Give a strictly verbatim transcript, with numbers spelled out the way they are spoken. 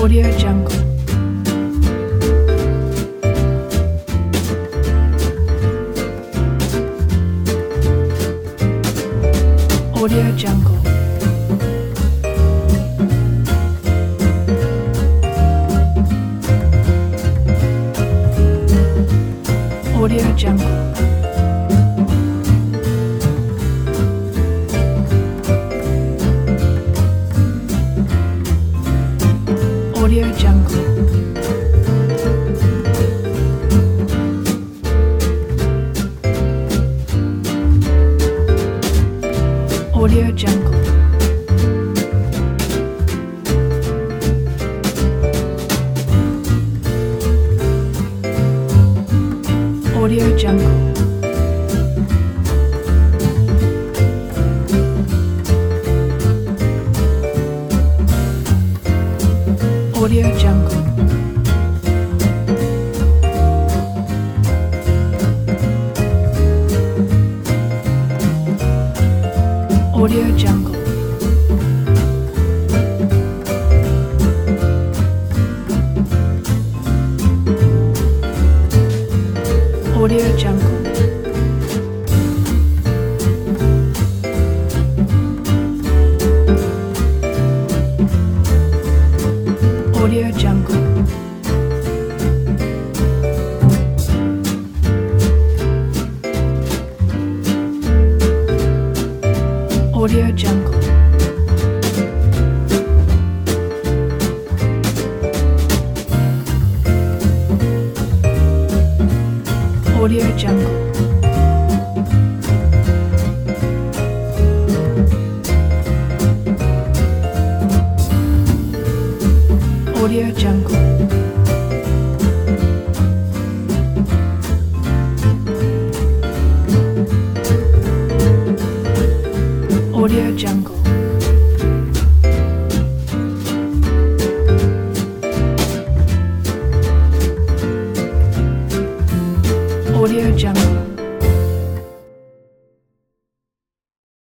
Audio Jungle. Audio Jungle. Audio Jungle. Audio Jungle. Audio Jungle. Audio Jungle. Audio Jungle. Audio Jungle. Audio Jungle. Audio Jungle. Audio Jungle. Audio Jungle. Audio Jungle. Audio Jungle. Audio Jungle.